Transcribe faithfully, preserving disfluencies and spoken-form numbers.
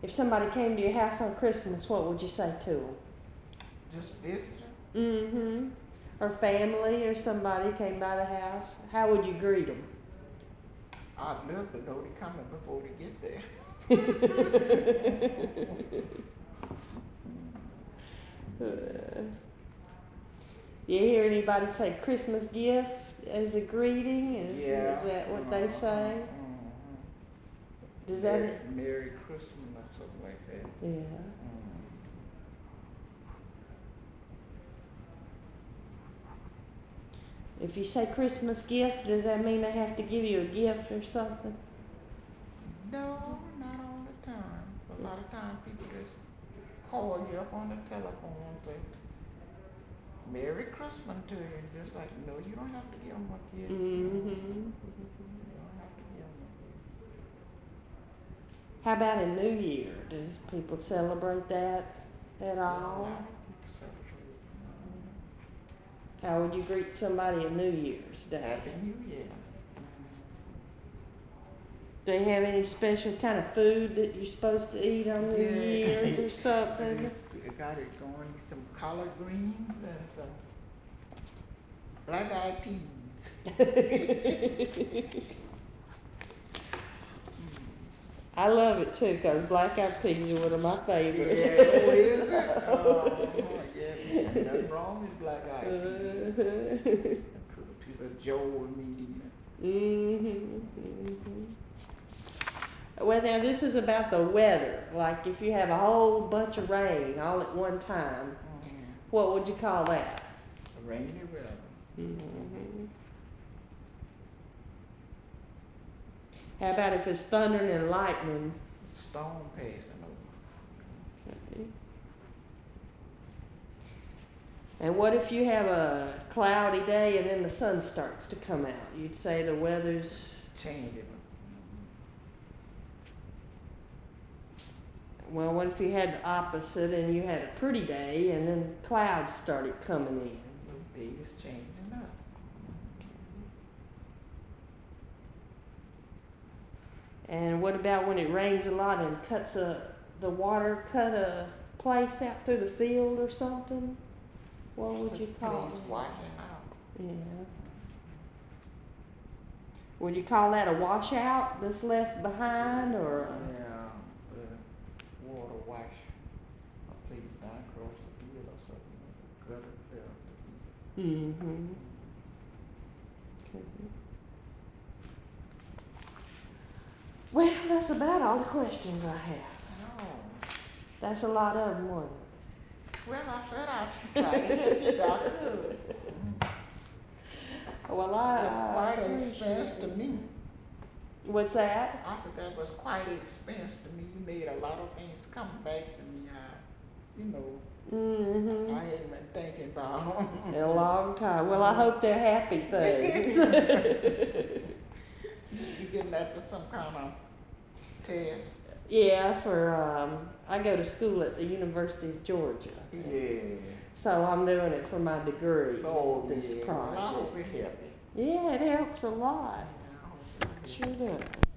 If somebody came to your house on Christmas, what would you say to them? Just visiting. Mm-hmm. Or family or somebody came by the house. How would you greet them? I'd love to know they're coming before they get there. uh, you hear anybody say Christmas gift as a greeting? Is, yeah. is that what uh-huh. they say? Uh-huh. Does Merry, that? Merry Christmas or something like that. Yeah. If you say Christmas gift, does that mean they have to give you a gift or something? No, not all the time. A lot of times people just call you up on the telephone and say, Merry Christmas to you. And just like, no, you don't have to give them a gift. Mm-hmm. You don't have to give them a gift. How about a New Year? Does people celebrate that at all? Yeah, a lot of people celebrate. How would you greet somebody on New Year's Day? Happy New Year. Do they have any special kind of food that you're supposed to eat on New Yeah. Year's or something? You got it going, some collard greens and some black-eyed peas. I love it too, because black-eyed peas are one of my favorites. Yeah, oh, is it? Oh, yeah, man. Nothing wrong with black-eyed peas. Put a piece of Joe meat in Mm-hmm, mm-hmm. Well, now this is about the weather. Like if you have a whole bunch of rain all at one time, mm-hmm. what would you call that? Rainy weather. Mm-hmm. How about if it's thundering and lightning? Storm passing over. Okay. And what if you have a cloudy day and then the sun starts to come out? You'd say the weather's Changing. Well, what if you had the opposite and you had a pretty day and then clouds started coming in? The day is changing up. And what about when it rains a lot and cuts a the water cut a place out through the field or something? What would you call It's it? washing out. Yeah. Would you call that a washout that's left behind, or? A... Yeah, the water wash a place down across the field or something. The gutter fell. Mm-hmm. Okay. Well, that's about all the questions I have. Oh. That's a lot of them, wasn't it? Well, I said I'd try to help you, Doctor. Well, I, That's I quite an appreciate expense to it. me. What's that? I said that was quite an expense to me. You made a lot of things come back to me. I, you know, Mm-hmm. I hadn't been thinking about. In a long time. Well, I hope they're happy things. You should be getting that for some kind of test. Yeah, for um, I go to school at the University of Georgia. Yeah. So I'm doing it for my degree. Oh, this yeah. project. I hope it helps. Yeah, it helps a lot. Yeah, I hope it helps. Sure does.